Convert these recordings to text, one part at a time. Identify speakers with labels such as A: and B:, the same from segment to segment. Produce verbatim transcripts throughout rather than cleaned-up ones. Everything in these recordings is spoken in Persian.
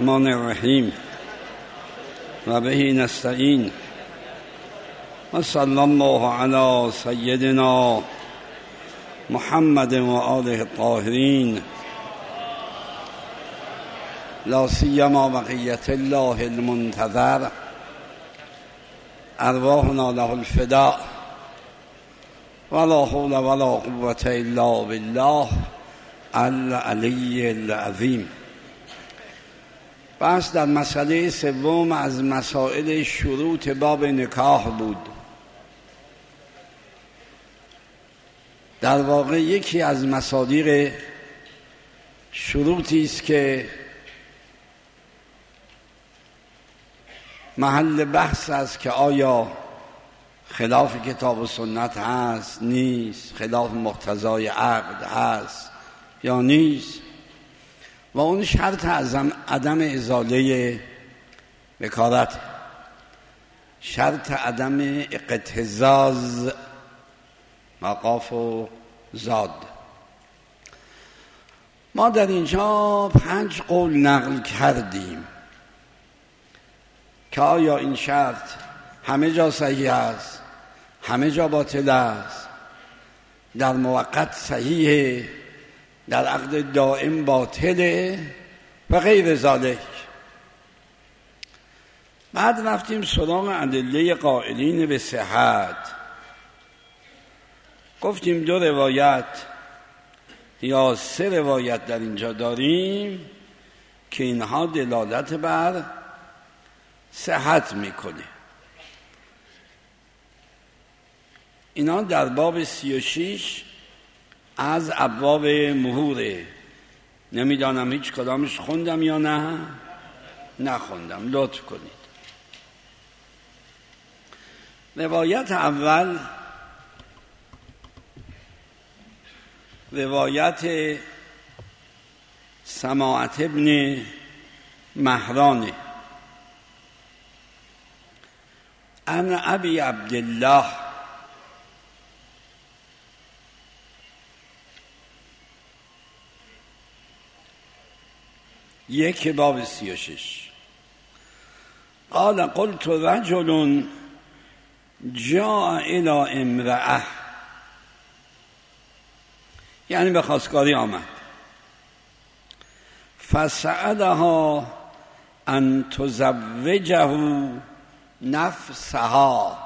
A: الرحمن الرحیم و به نستعین و صلی الله علی سیدنا محمد و آله الطاهرین لا سیما بقیت الله المنتظر ارواحنا له الفداء ولا حول ولا قوة الا بالله العلی العظیم. بحث در مسئله سوم از مسائل شروط باب نکاح بود. در واقع یکی از مصادیق شروطی است که محل بحث است که آیا خلاف کتاب و سنت هست نیست، خلاف مقتضای عقد هست یا نیست، و اون شرط عدم ازاله بکارت، شرط عدم اقتزاز مقاف و زاد. ما در اینجا پنج قول نقل کردیم که آیا این شرط همه جا صحیح است، همه جا باطل است، در موقت صحیحه، در عقد دائم باطله و غیر ذالک. بعد رفتیم سراغ ادله قائلین به صحت. گفتیم دو روایت یا سه روایت در اینجا داریم که اینها دلالت بر صحت میکنه. اینا در باب سی و شیش از ابواب مهوره. نمیدانم هیچ کدامش خوندم یا نه نخوندم، لطف کنید. روایت اول روایت سماعت ابن مهران عن ابی عبدالله یک باب سی و شش قال قلت رجل جاء الى امرأه، یعنی به خواستگاری آمد، فسألها ان تزوجه نفسها،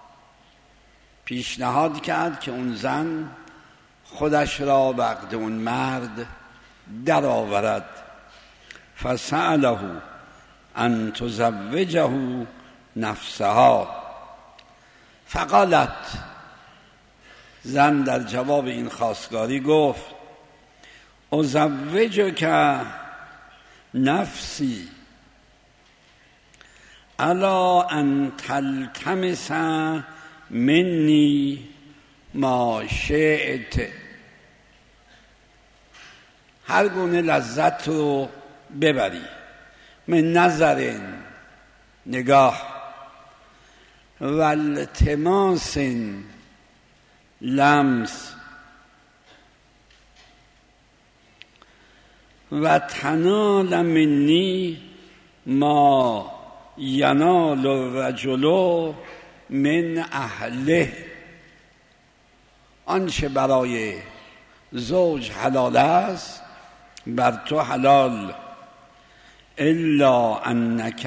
A: پیشنهاد کرد که اون زن خودش را به عقد اون مرد در آورد. فسأله ان تزوجه نفسها، فقالت، زن در جواب این خواستگاری گفت ازوجک نفسی الا ان تلتمس منی ما شئت، هر گونه لذت رو ببری، من نظر نگاه، و التماس لمس، و تنال منی ما ینال الرجل من اهله، آنچه برای زوج حلال است بر تو حلال، الا انک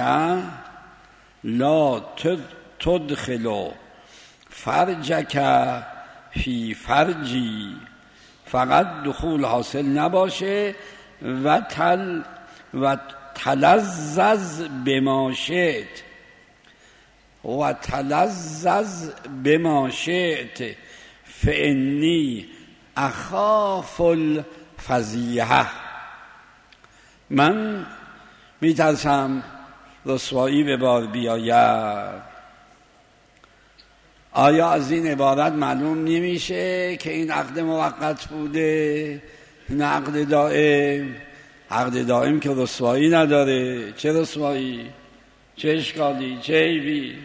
A: لا تدخل فرجک فی فرجی، فقط دخول حاصل نباشه و تل و تلذذ بما شئت و تلذذ بما شئت فانی اخاف الفضیحه، من میترسم رسوایی به بار بیاید. آیا از این عبارت معلوم نمیشه که این عقد موقت بوده نه عقد دائم؟ عقد دائم که رسوایی نداره. چه رسوایی؟ چه اشکالی؟ چه عیبی؟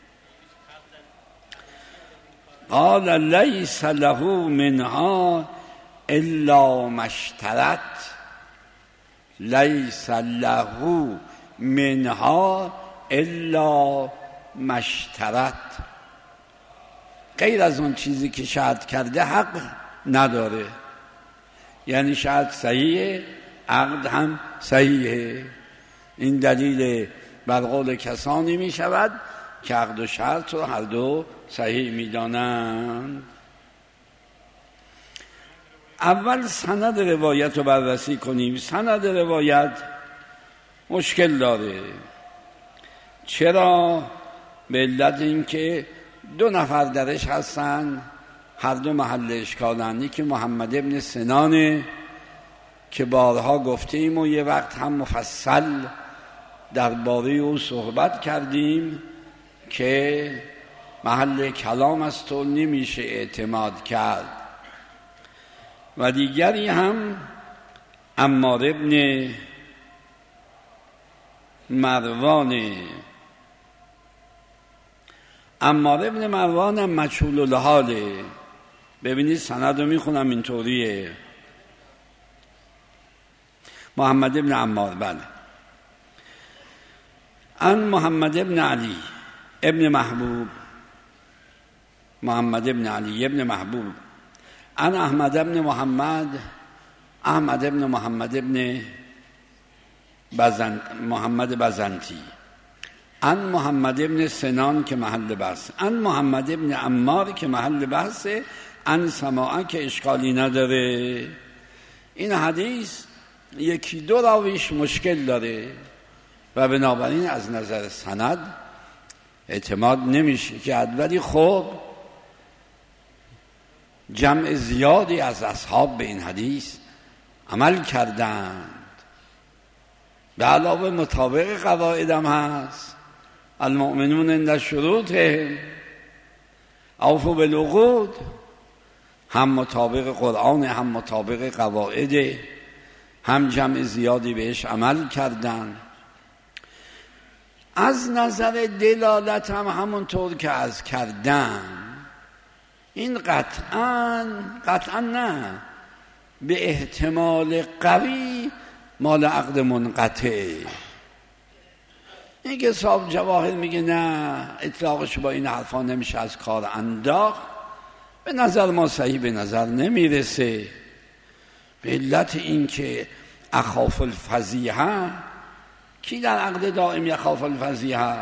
A: قال لیس له منها الا مشترط، لیس له منها الا مشترط، غیر از اون چیزی که شرط کرده حق نداره. یعنی شرط صحیحه، عقد هم صحیحه. این دلیل بر قول کسانی می شود که عقد و شرط رو هر دو صحیح می دانند. اول سند روایت رو بررسی کنیم. سند روایت مشکل داره. چرا؟ به علت این که دو نفر درش هستن، هر دو محل اشکالن. یکی محمد ابن سنانه که بارها گفتیم و یه وقت هم مفصل درباره او صحبت کردیم که محل کلام است و نمیشه اعتماد کرد. و دیگری هم عمار ابن مروان. عمار ابن مروان هم مجهول الحاله. ببینید سند رو میخونم اینطوریه. محمد ابن عمار، بله، ان محمد ابن علی ابن محبوب، محمد ابن علی ابن محبوب، ان احمد ابن محمد، احمد ابن محمد ابن بزن محمد بزنتی، ان محمد ابن سنان که محل بحث، ان محمد ابن عمار که محل بحثه، ان سماعه که اشکالی نداره. این حدیث یکی دو راویش مشکل داره و بنابراین از نظر سند اعتماد نمیشه کرد. ولی خب جمع زیادی از اصحاب به این حدیث عمل کردند. به علاوه مطابق قواعدم هست، المؤمنون عند شروطهم اوفوا بالعقود، هم مطابق قرآن هم مطابق قواعد، هم جمع زیادی بهش عمل کردن. از نظر دلالت هم همونطور که از کردن، این قطعاً قطعاً نه، به احتمال قوی مال عقد منقطع. این که صاحب جواهر میگه نه اطلاقش با این حرفا نمیشه از کار انداخت، به نظر ما صحیح به نظر نمیرسه. به علت این که اخاف الفضیحه، کی در عقد دائم یخاف الفضیحه؟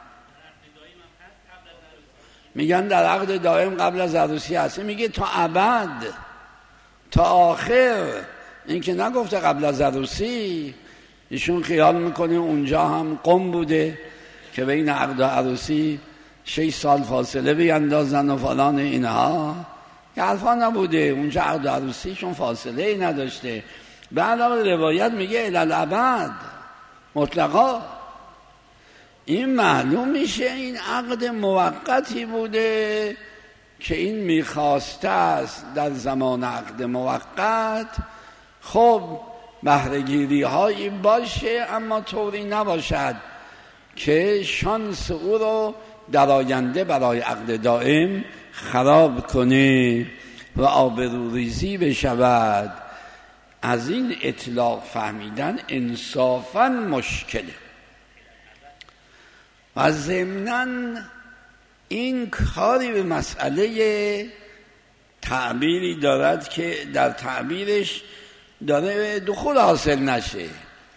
A: میگن در عقد دائم قبل از عروسی هست. میگه تا ابد، تا آخر. این که نگفته قبل از عروسی. ایشون خیال میکنه اونجا هم قم بوده که بین عقد و عروسی شش سال فاصله بیندازن و فلان اینها. که حرفا نبوده. اونجا عقد و عروسیشون فاصله ای نداشته. به علاوه روایت میگه الالعبد مطلقا. این معلوم میشه این عقد موقتی بوده که این میخواسته است در زمان عقد موقت خب بهره‌گیری هایی باشه، اما طوری نباشد که شانس او رو در آینده برای عقد دائم خراب کنه و آبروریزی بشود. از این اطلاق فهمیدن انصافاً مشکله. و ضمناً این کاری به مسئله تعبیری دارد که در تعبیرش داره دخول حاصل نشه،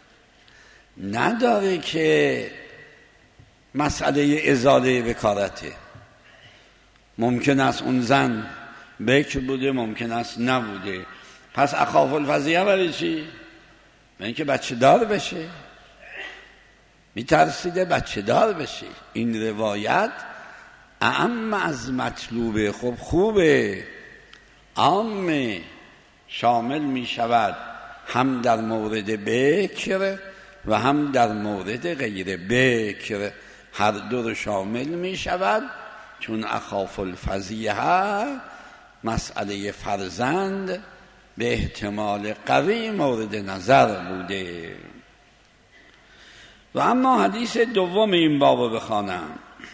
A: نداره که مسئله ازاله بکارته. ممکن است اون زن بکر بوده، ممکن است نبوده. پس اخاف الفضیحه برای چی؟ برای اینکه بچه دار بشه، میترسیده بچه دار بشه. این روایت اعم از مطلوبه. خب خوبه، عام شامل می شود هم در مورد بکر و هم در مورد غیر بکر، هر دو رو شامل می شود. چون اخاف الفضیحه مسئله فرزند به احتمال قوی مورد نظر بوده. و اما حدیث دوم این باب بخوانم.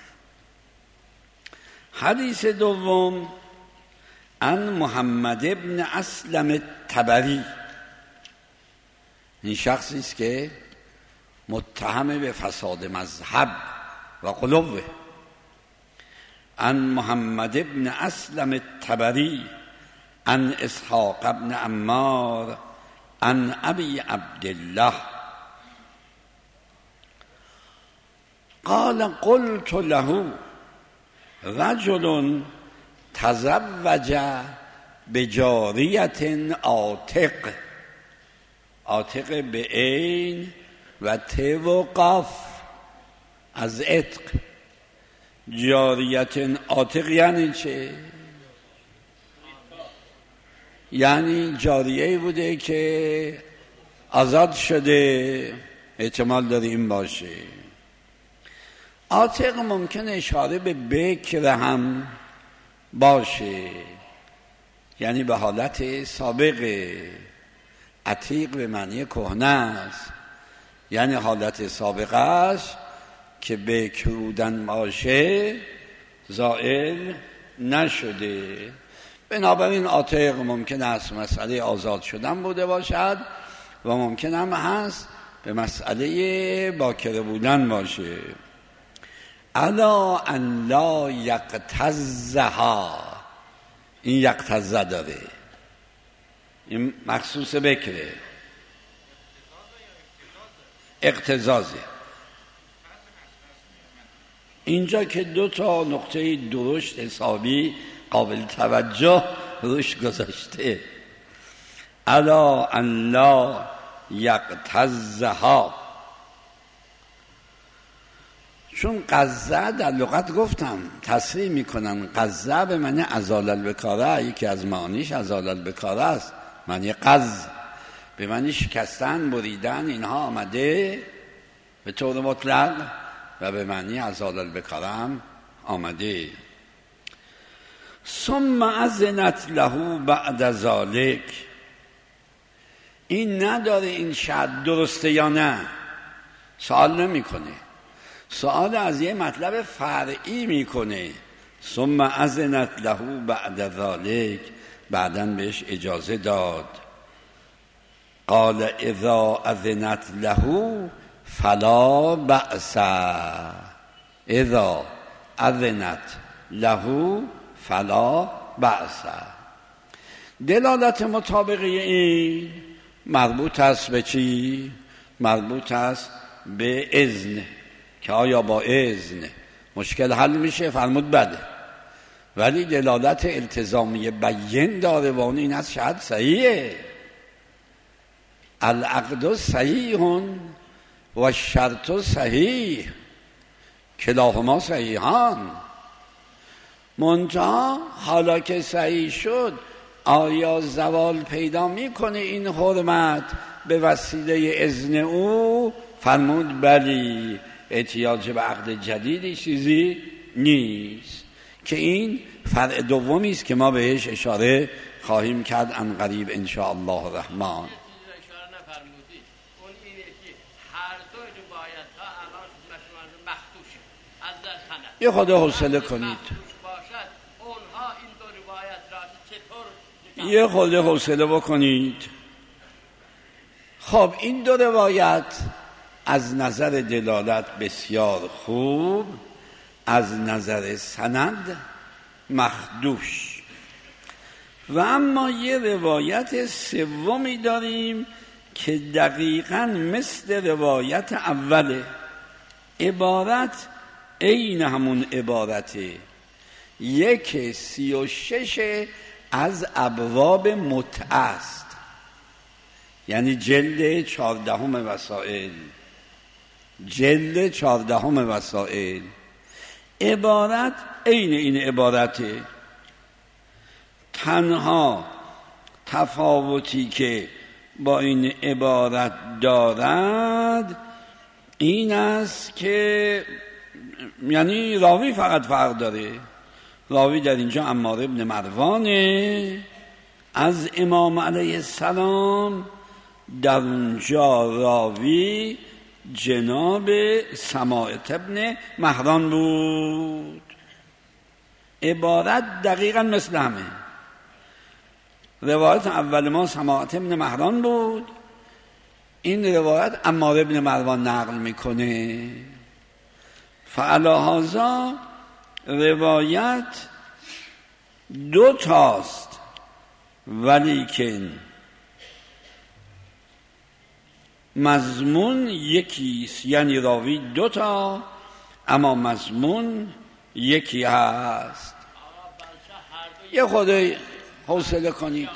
A: حدیث دوم ان محمد ابن اسلم التبری، این شخصی است که متهم به فساد مذهب و قلوه. عن محمد ابن اسلم الطبری عن اسحاق ابن عمار عن ابی عبدالله قال قلت له رجل تزوج بجاریت عاتق، عاتق به عین و ت و قاف از عتق. جاریت عاتق یعنی چه؟ یعنی جاریه بوده که آزاد شده، احتمال داره این باشه. عاتق ممکن اشاره به بکر هم باشه، یعنی به حالت سابقه. عتیق به معنی کهنه است، یعنی حالت سابقش که بکر بودن باشه زائل نشده. بنابراین عاتق ممکن است مسئله آزاد شدن بوده باشد و ممکن هم هست به مسئله باکره بودن باشه. الا ان لا یقتزها، این یقتزه داره، این مخصوص بکره، اقتزازه. اینجا که دو تا نقطه درشت حسابی قابل توجه روش گذاشته. الا ان لا یقتزها، چون قزه در لغت گفتم تصریح میکنن قزه به معنی ازال البکاره، یکی از معانیش ازال البکاره است، معنی قز به معنی شکستن، بریدن، اینها آمده به طور مطلق و به معنی ازال البکاره هم آمده. ثم اذنت له بعد ذلك، این نداره این شرط درسته یا نه، سوال نمیکنه، سوال از یه مطلب فرعی میکنه. ثم اذنت له بعد ذلك، بعدن بهش اجازه داد. قال اذا اذنت له فلا بأس، اذا اذنت له فلا بأس. دلالت مطابقه این مربوط است به چی؟ مربوط است به اذن، که آیا با اذن مشکل حل میشه؟ فرمود بله، ولی دلالت التزامی بیان داره و اون این از شاید صحیحه. العقد صحیح و شرط صحیح، کلاهما صحیحان. منتها حالا که صحیح شد آیا زوال پیدا میکنه این حرمت به وسیله اذن او؟ فرمود بلی، احتیاج به عقد جدیدی چیزی نیست، که این فرع دومی است که ما بهش اشاره خواهیم کرد عن قریب ان شاء الله الرحمن. یه خود حوصله کنید، یه خود حوصله بکنید. خب این دو روایت از نظر دلالت بسیار خوب، از نظر سند مخدوش. و اما یه روایت سومی داریم که دقیقاً مثل روایت اوله، عبارت این همون عبارته، یک سی و شش از ابواب متعه است، یعنی جلد چهاردهم وسائل، جلد چهاردهم وسائل. عبارت این این عبارته، تنها تفاوتی که با این عبارت دارد این است که یعنی راوی فقط فرق داره. راوی در اینجا عمار ابن مروانه از امام علیه السلام، در اونجا راوی جناب سماعت ابن مهران بود. عبارت دقیقا مثل همه. روایت اول ما سماعت ابن مهران بود، این روایت عمار ابن مروان نقل میکنه. فعلی هذا روایت دو تاست ولیکن مضمون یکیست، یعنی راوی دو تا اما مضمون یکی هست. یه خودی حوصله کنید.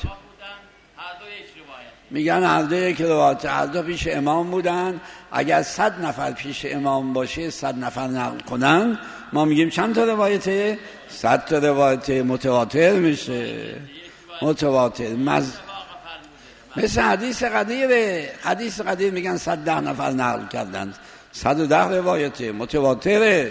A: میگن هر دو یک روایت، هر دو پیش امام بودن. اگر صد نفر پیش امام باشه، صد نفر نقل کنن، ما میگیم چند تا روایته؟ صد تا روایته، متواتر میشه. متواتر مز... مثل حدیث قدیره. حدیث قدیر میگن صد ده نفر نقل کردن، صد و ده روایته، متواتره.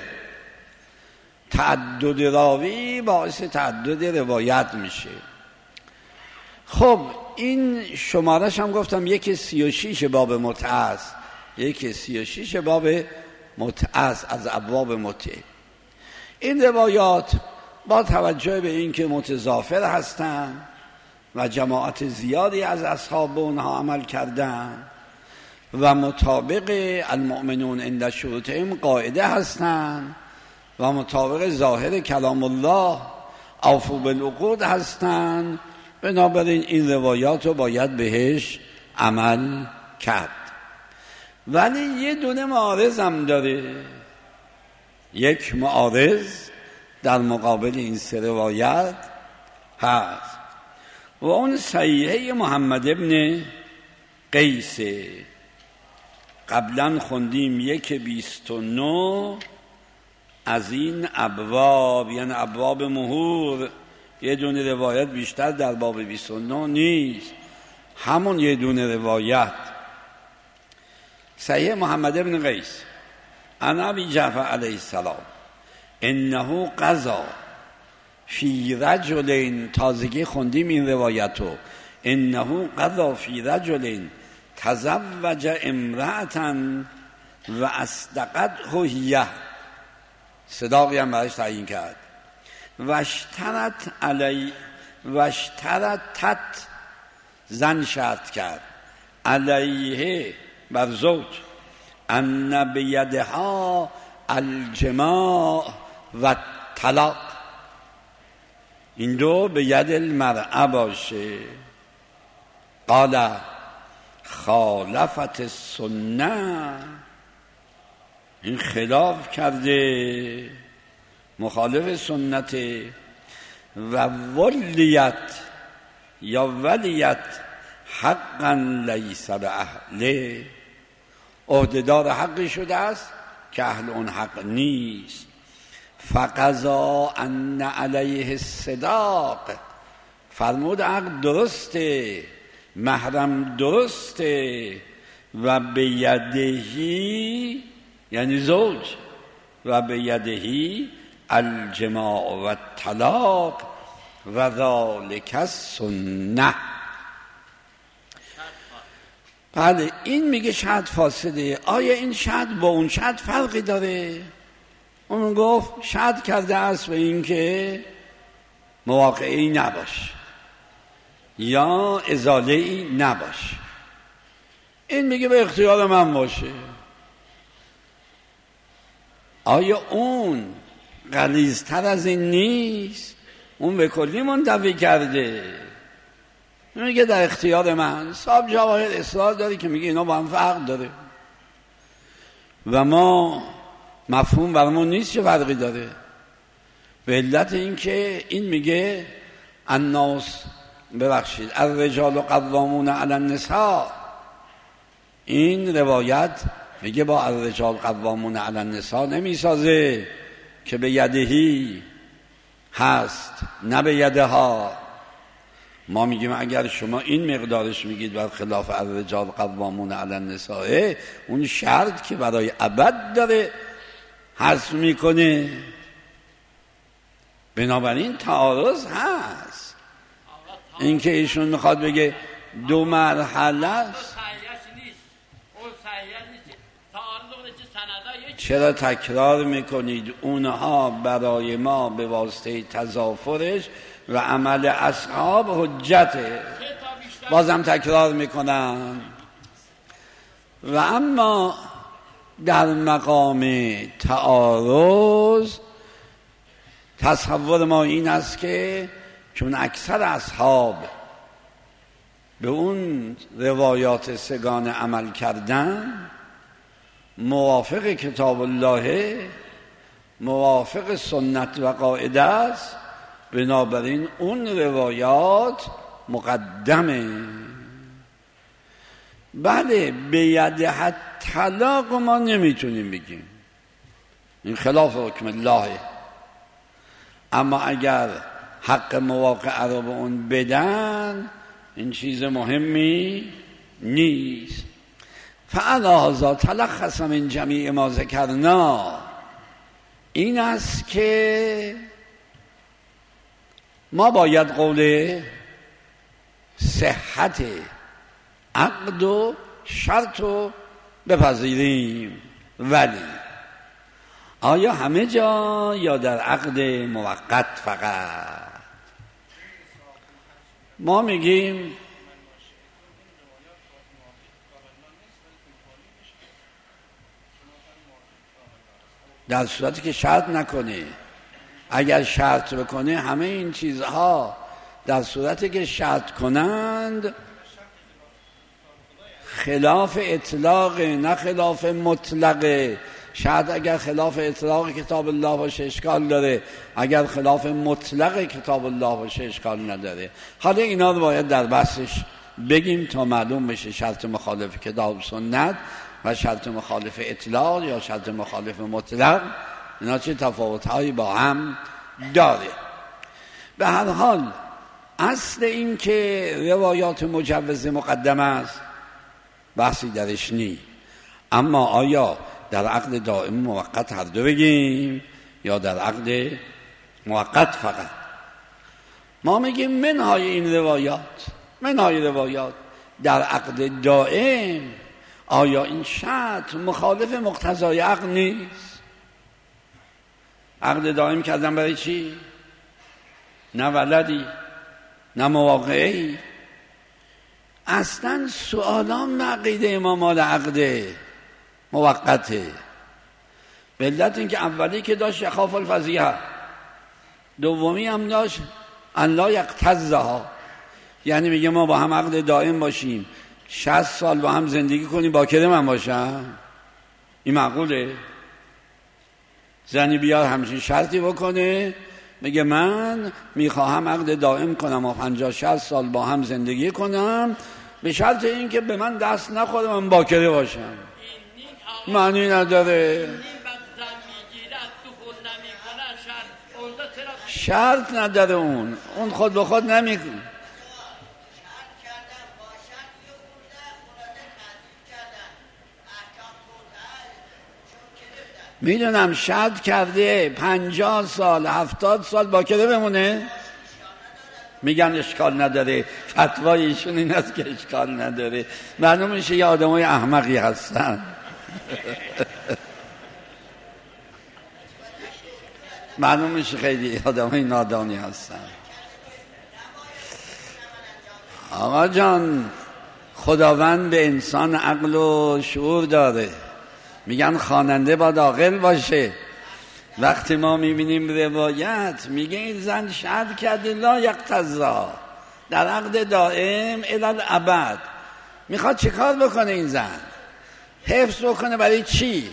A: تعدد راوی باعث تعدد روایت میشه. خب این شمارش هم گفتم یک سی و شیش باب متعه است، یک سی و شیش باب متعه است از ابواب متعه. این روایات با توجه به این که متضافر هستند و جماعت زیادی از اصحاب اونها عمل کردند و مطابق المؤمنون عند شروطهم قاعده هستند و مطابق ظاهر کلام الله اوفوا بالعقود هستند، بنابراین این روایات رو باید بهش عمل کرد. ولی یه دونه معارض هم داره. یک معارض در مقابل این سه روایت هست و اون صحیحه محمد ابن قیس. قبلا خوندیم یک بیست و نه از این ابواب، یعنی ابواب مهور. یه دونه روایت بیشتر در باب بیست و نه نیست، همون یه دونه روایت. صحیح محمد ابن قیس عن ابی جعفر علیه السلام انه قضا فی رجل، تازگی خوندیم این روایتو، انه قضا فی رجل تزوج امرأة و اصدقته هی، صداقی هم برایش تعیین کرد. واشترط علی واشترطت، زن شرط کرد، علیه بر زوج، ان بیدها الجماع و طلاق، این دو به ید المرأه باشه. قال خالفت السنه، این خلاف کرده، مخالف سنت. و ولیت یا ولیت حقا لیس به اهله، عهدهدار حقی شده است که اهل اون حق نیست. فقضا ان علیه الصداق، فرمود عقد درسته، محرم درسته. و به یدهی یعنی زوج، و به یدهی الجماع و طلاق و ذالک السنه. بله این میگه شرط فاسده. آیا این شرط با اون شرط فرقی داره؟ اون گفت شرط کرده است به این که مواقعی نباش یا ازاله‌ای نباش. این میگه به اختیار من باشه. آیا اون غلیظ‌تر از این نیست؟ اون به کلی منتفی کرده، میگه در اختیار من. صاحب جواهر اصرار داره که میگه اینا با هم فرق داره و ما مفهوم برامون نیست چه فرقی داره، به علت این که این میگه الناس، ببخشید، الرجال قوامون علی النساء. این روایت میگه با الرجال قوامون علی النساء نمیسازه که به یدهی هست نه به یدها. ما میگیم اگر شما این مقدارش میگید بر خلاف الرجال قوامون علی النساء، اون شرط که برای ابد داره حذف میکنه. بنابراین تعارض هست. این که ایشون میخواد بگه دو مرحله است، چرا تکرار میکنید؟ اونها برای ما به واسطه تضافرش و عمل اصحاب حجته. بازم تکرار میکنم و اما در مقام تعارض تصور ما این است که چون اکثر اصحاب به اون روایات سگانه عمل کردن، موافق کتاب الله، موافق سنت و قاعده است، بنابراین اون روایات مقدمه. بله، به یده طلاق ما نمیتونیم بگیم، این خلاف حکم الله، اما اگر حق مواقع رو به اون بدن این چیز مهمی نیست. فعلی هذا تلخص من جمیع ما ذکرنا، این است که ما باید قول صحت عقد و شرط رو بپذیریم، ولی آیا همه جا یا در عقد موقت فقط؟ ما میگیم در صورتی که شرط نکنه. اگر شرط بکنه همه این چیزها در صورتی که شرط کنند خلاف اطلاق، نه خلاف مطلقه. شرط اگر خلاف اطلاق کتاب الله باشه اشکال داره، اگر خلاف مطلق کتاب الله باشه اشکال نداره. حالا اینا رو باید در بحثش بگیم تا معلوم بشه شرط مخالف کتاب سنت و شرط مخالف اطلاق یا شرط مخالف مطلق اینا چه تفاوت‌هایی با هم داره. به هر حال اصل این که روایات مجوز مقدم است بحثی درش نی، اما آیا در عقد دائم موقت هر دو بگیم یا در عقد موقت فقط؟ ما میگیم منهای این روایات، منهای روایات در عقد دائم آیا این شرط مخالف مقتضای عقد نیست؟ عقد دائم کردن برای چی؟ نه ولدی نه مواقعی. اصلا سوالان به عقیده ما مال عقد موقته. به علت این که اولی که داشت یخاف الفضیحه، دومی هم داشت ان لا یقتضها، یعنی میگه ما با هم عقد دائم باشیم، شصت سال با هم زندگی کنیم، باکره من باشم؟ این معقوله؟ زنی بیاد همچین شرطی بکنه میگه من میخواهم عقد دائم کنم و پنجاه شصت سال با هم زندگی کنم به شرط این که به من دست نخوره من باکره باشم. معنی نداره، شرط نداره، اون اون خود به خود نمیکنه. میدونم شرط کرده پنجاه سال هفتاد سال باکره بمونه، میگن اشکال نداره. فتوای ایشون این است که اشکال نداره. معلوم میشه یه آدمای احمقی هستن. معلوم میشه خیلی آدمای نادانی هستن. آقا جان، خداوند به انسان عقل و شعور داره. میگن خواننده باید عاقل باشه. وقتی ما میبینیم روایت میگه این زن شرط کرده لا یقتضا در عقد دائم الی الابد، میخواد چه کار بکنه این زن؟ حفظ بکنه برای چی؟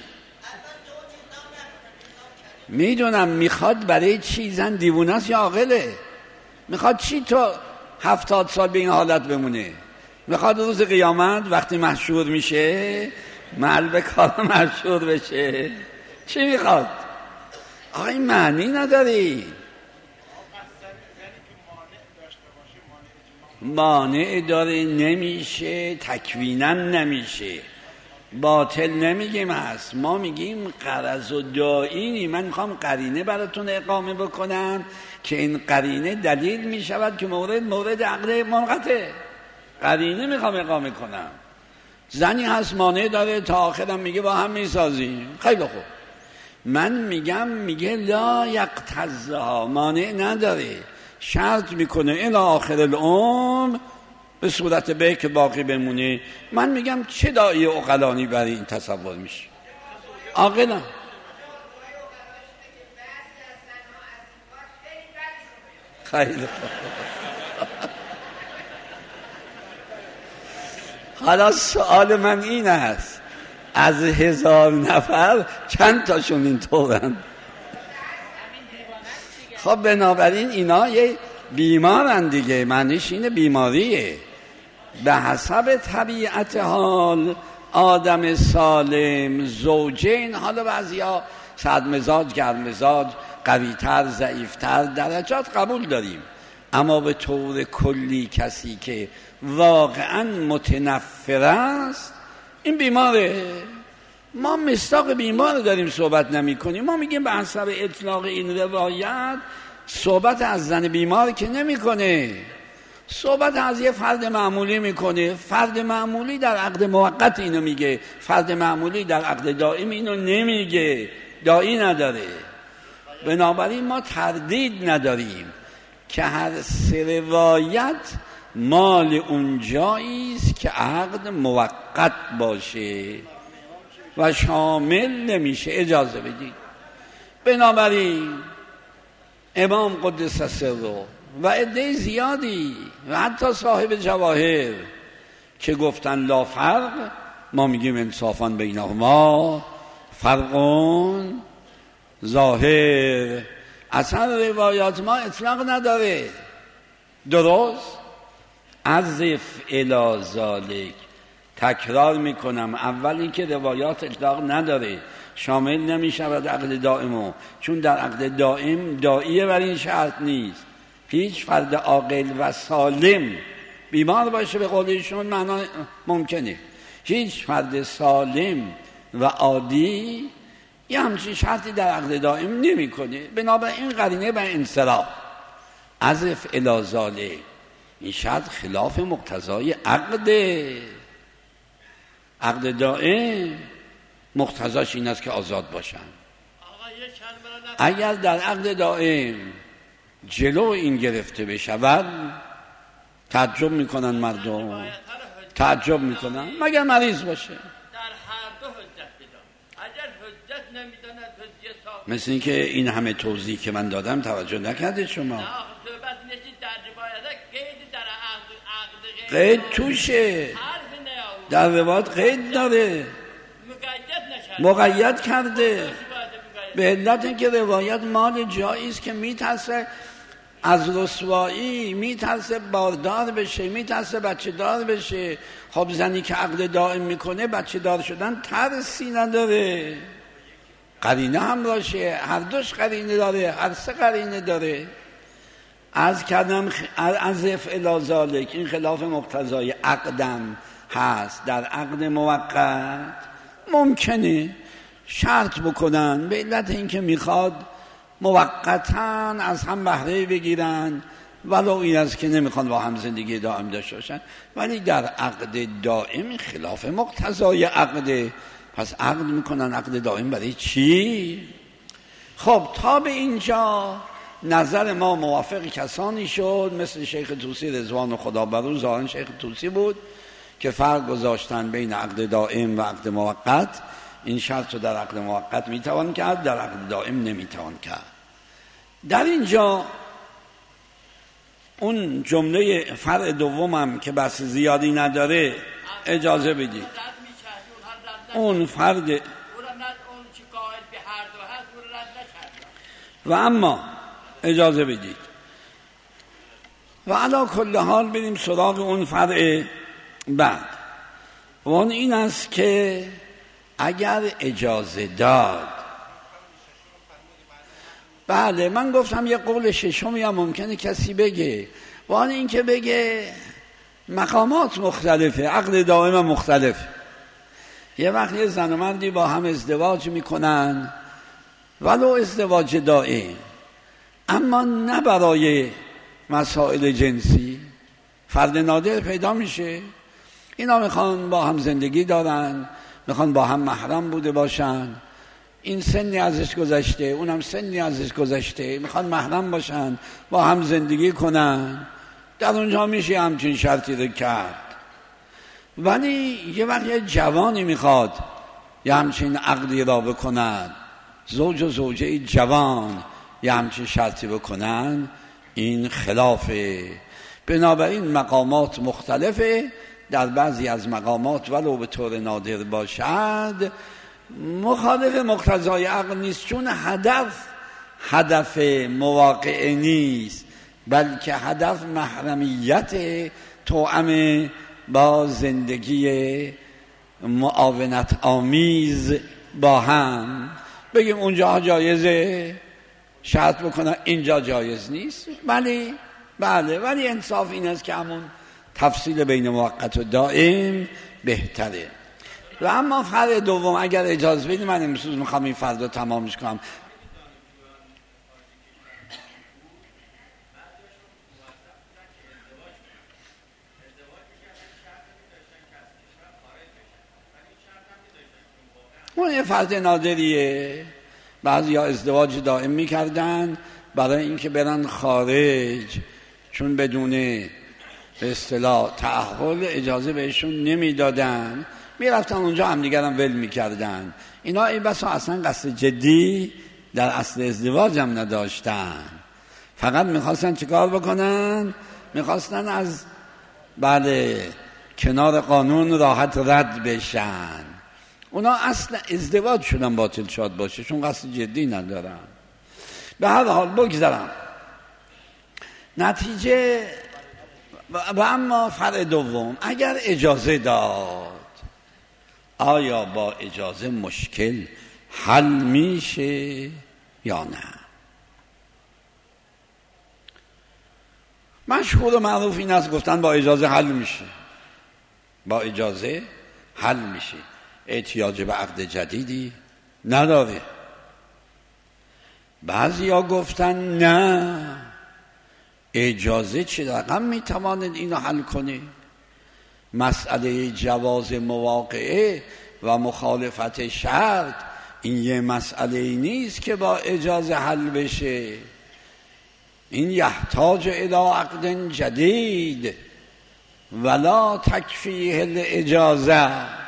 A: میدونم میخواد برای چی؟ زن دیوونه است یا عاقله؟ میخواد چی تو هفتاد سال به این حالت بمونه؟ میخواد روز قیامت وقتی محشور میشه محل به کار محشور بشه؟ چی میخواد؟ آقا این معنی نداری. مانع داره نمیشه، تکوینا نمیشه، باطل نمیگیم هست. ما میگیم غرض و داعینی. من میخوام قرینه براتون اقامه بکنم که این قرینه دلیل میشود که مورد مورد عقد موقته. قرینه میخوام اقامه کنم. زنی هست مانع داره تا آخرم میگه با هم میسازیم، خیلی خوب. من میگم میگه لا یقتضها، مانع نداره، شرط میکنه الی آخر العمر به صورت به که باقی بمونه. من میگم چه داعی عقلانی برای این تصور میشه؟ عاقلا خیلی خوب. حالا سوال من این است، از هزار نفر چند تاشون این طورن؟ خب بنابراین اینا یه بیمارن دیگه، معنیش اینه بیماریه. به حسب طبیعت حال آدم سالم زوجین، حالا بعضیا سرد مزاج گرم مزاج قوی‌تر ضعیف‌تر درجات قبول داریم، اما به طور کلی کسی که واقعا متنفر است این بیماره. ما مصداق بیمار داریم صحبت نمی کنیم. ما میگیم به حسب اطلاق این روایت صحبت از زن بیمار که نمی کنه، صحبت از یه فرد معمولی میکنه. فرد معمولی در عقد موقت اینو میگه، فرد معمولی در عقد دائم اینو نمیگه، داعی نداره. بنابراین ما تردید نداریم که هر سه روایت مال اون جایی است که عقد موقت باشه و شامل نمیشه. اجازه بدید. بنابراین امام قدس سره و عده زیادی و حتی صاحب جواهر که گفتن لا فرق، ما میگیم انصافاً بینهما فرقون ظاهر. اصلا روایات ما اطلاق نداره. درست؟ عزف الی ذالک، تکرار میکنم، اول اینکه روایات اطلاق نداره، شامل نمیشود عقد دائمو، چون در عقد دائم داعیه بر این شرط نیست. هیچ فرد عاقل و سالم بیمار باشه به قول ایشون معنا ممکنه، هیچ فرد سالم و عادی یه همچین شرطی در عقد دائم نمی کنه. بنابراین قرینه به انصراف عزف الی ذالک، این شرط خلاف مقتضای عقد. عقد دائم مقتضاش این است که آزاد باشن. اگر در عقد دائم جلو این گرفته بشود تعجب میکنن مردم، تعجب میکنن مگر مریض باشه.
B: در هر دو حجت بدان، اگر حجت نمیداند حجت ثابت.
A: مثل این که این همه توضیح که من دادم توجه نکرده شما.
B: نه صحبت نشید در روایت قید در عقد عقد
A: قید توشه، در روایت قید داره، مقید کرده به علت اینکه روایت مال جایی است که میترسه از رسوایی، میترسه باردار بشه، میترسه بچه دار بشه. خب زنی که عقد دائم میکنه بچه دار شدن ترسی نداره، قرینه هم راشه، هر دوش قرینه داره، هر سه قرینه داره. از کردم از الی ذالک، این خلاف مقتضای عقدم هست. در عقد موقت ممکنه شرط بکنن به علت اینکه میخواد موقتاً از هم بهره بگیرن، ولو این است که نمیخوان با هم زندگی دائم داشته باشن، ولی در عقد دائم خلاف مقتضای عقد، پس عقد میکنن. عقد دائم برای چی؟ خب تا به اینجا نظر ما موافق کسانی شد مثل شیخ طوسی رضوان خدا بر او، ظاهرا شیخ طوسی بود، که فرق گذاشتن بین عقد دائم و عقد موقت. این شرط رو در عقد موقت میتوان کرد، در عقد دائم نمیتوان کرد. در اینجا اون جمله فرع دومم که بس زیادی نداره اجازه بدید. اون فرد و اما اجازه بدید و علا کل حال بریم سراغ اون فرع بعد. و اون این است که اگر اجازه داد، بله من گفتم یه قول ششمی هم ممکنه کسی بگه، و آن این که بگه مقامات مختلفه، عقد دائم مختلف. یه وقت یه زن و مردی با هم ازدواج میکنن ولو ازدواج دائم، اما نه برای مسائل جنسی، فرد نادر پیدا میشه، اینا میخوان با هم زندگی دارن، میخوان با هم محرم بوده باشن، این سنی ازش گذشته اونم سنی ازش گذشته، میخوان محرم باشن با هم زندگی کنن. در اونجا میشه همچین شرطی رو کرد. ولی یه وقت یه جوانی میخواد یه همچین عقدی را بکنن، زوج و زوجه جوان یه همچین شرطی بکنن، این خلافه. بنابراین مقامات مختلفه، در بعضی از مقامات ولو به طور نادر باشد مخالف مقتضای عقل نیست، چون هدف هدف مواقعه نیست، بلکه هدف محرمیت توأم با زندگی معاونت آمیز با هم. بگیم اونجا جایزه شرط بکنن، اینجا جایز نیست، ولی بله ولی انصاف این است که همون تفصیل بین موقت و دائم بهتره. و اما فرع دوم اگر اجازه بدید من امروز میخوام این فردا تمامش کنم. اون یه فرد نادریه، بعضی ها ازدواج دائم میکردن برای اینکه برن خارج، چون بدون به اصطلاح تأهل اجازه بهشون نمیدادن، میرفتن اونجا هم دیگرم ول میکردن. اینا ای بسا اصلا قصد جدی در اصل ازدواج هم نداشتن، فقط میخواستن چیکار بکنن؟ میخواستن از بله کنار قانون راحت رد بشن. اونا اصلا ازدواج شدن باطل شاد باشه، چون قصد جدی ندارن. به هر حال بگذارم نتیجه. و اما فرع دوم اگر اجازه داد، آیا با اجازه مشکل حل میشه یا نه؟ مشهور و معروف این است گفتن با اجازه حل میشه، با اجازه حل میشه، احتیاج به عقد جدیدی نداره. بعضی ها گفتن نه، اجازه چه رقم میتواند اینو حل کنه؟ مسئله جواز مواقعه و مخالفت شرط این یه مسئله نیست که با اجازه حل بشه، این یحتاج الی عقد جدید ولا تکفیه الاجازه.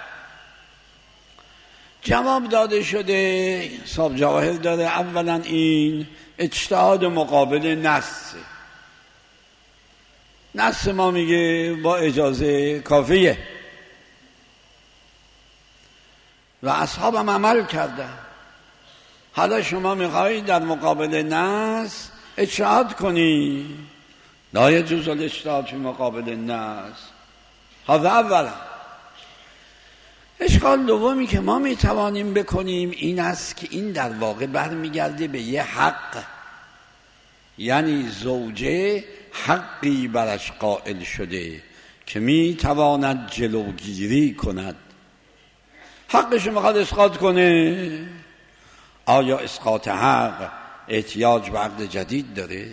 A: جواب داده شده، صاحب جواهر داره، اولا این اجتهاد مقابل نص. نص ما میگه با اجازه کافیه و اصحابم عمل کردن. حالا شما میخواهید در مقابل نص اجتهاد کنی، لا یجوز الاجتهاد فی مقابل نص. هذا اولا. اشکال دومی که ما میتوانیم بکنیم این است که این در واقع برمیگرده به یه حق، یعنی زوجه حقی برش قائل شده که میتواند جلوگیری کند. حقش میخواد اسقاط کنه، آیا اسقاط حق احتیاج به عقد جدید داره؟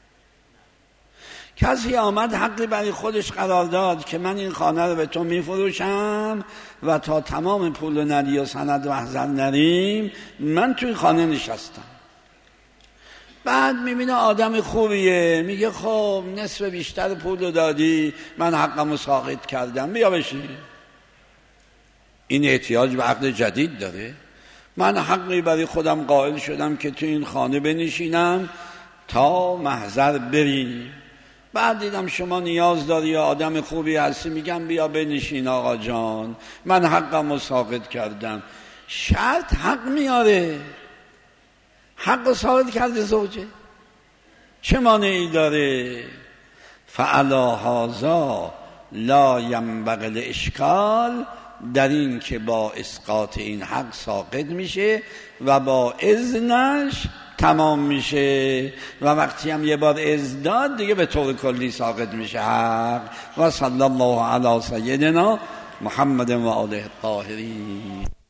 A: کسی آمد حقی برای خودش قرار داد که من این خانه رو به تو میفروشم و تا تمام پول و ندی و سند محضر نریم من توی خانه نشستم. بعد میبینه آدم خوبیه، میگه خب نصف بیشتر پول دادی، من حقم ساقط کردم، بیا بشین. این احتیاج به عقد جدید داره؟ من حقی برای خودم قائل شدم که تو این خانه بنشینم تا محضر بریم. بعد دیدم شما نیاز داری یا آدم خوبی هستی، میگم بیا بنشین آقا جان، من حقم ساقط کردم. شرط حق میاره، حق ساقط کرده زوجه، چه مانعی داره؟ فعلا هذا لا ینبغی الاشکال، در این که با اسقاط این حق ساقط میشه و با اذنش تمام میشه و وقتی هم یه بار اذن داد دیگه به طور کلی ساقط میشه حق. و صلی الله علی سیدنا محمد و آله الطاهرین.